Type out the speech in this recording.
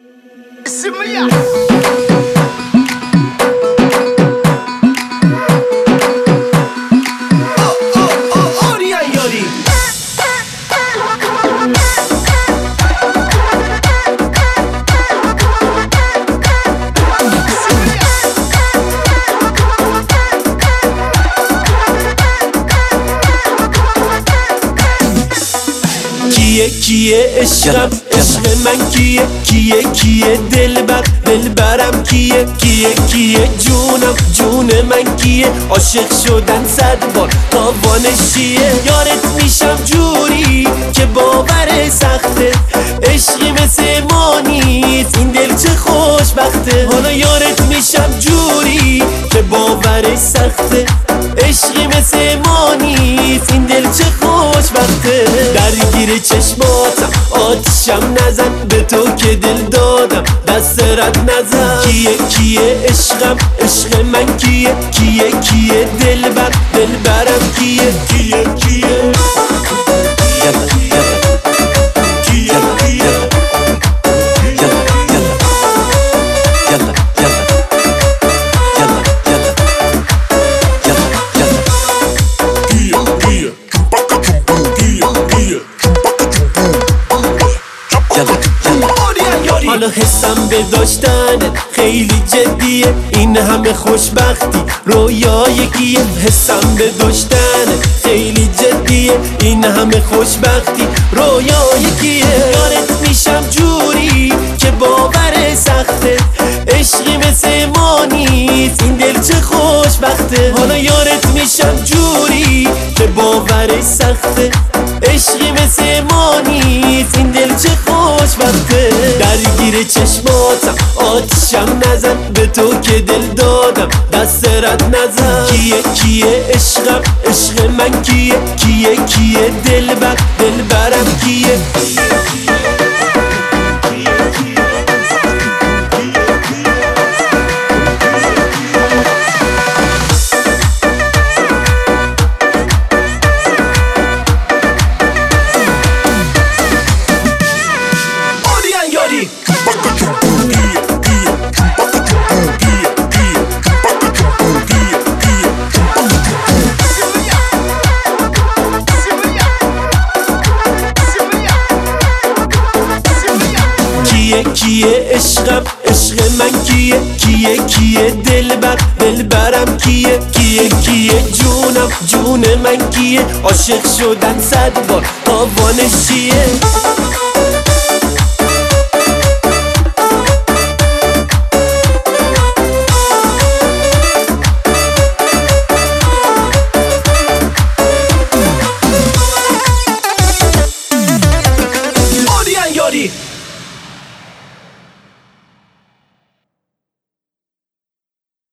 اسمية کیه عشقم عشق من کیه دلبرم کیه جون من کیه عاشق شدن 100 بار تاوانش چیه یارت میشم جوری که باور سخته عشقی مثل ما نیست این دل چه خوشبخته حالا یارت میشم جوری که باور سخته عشقی مثل ما نیست این دل چه خوشبخته درگیر چشماتم آتیشم نزن به تو که دل دادم دست رد نزن کیه عشقم عشق من کیه دلبرم کیه حالا حسم به داشتنت خیلی جدیه این همه خوشبختی رویای کیه حسم به داشتنت خیلی جدیه این همه خوشبختی رویای کیه یارت میشم جوری که باور سخته عشقی مثل ما نیست این دل چه خوشبخته حالا یارت میشم جوری که باور سخته عشقی مثل ما نیست این دل چه خوشبخته درگیر چشماتم آتیشم نزن به تو که دل دادم دست رد نزن کیه عشقم عشق من کیه دلبرم کیه کیه عشقم عشق من کیه دلبرم کیه جون من کیه عاشق شدن 100 بار تاوانش چیه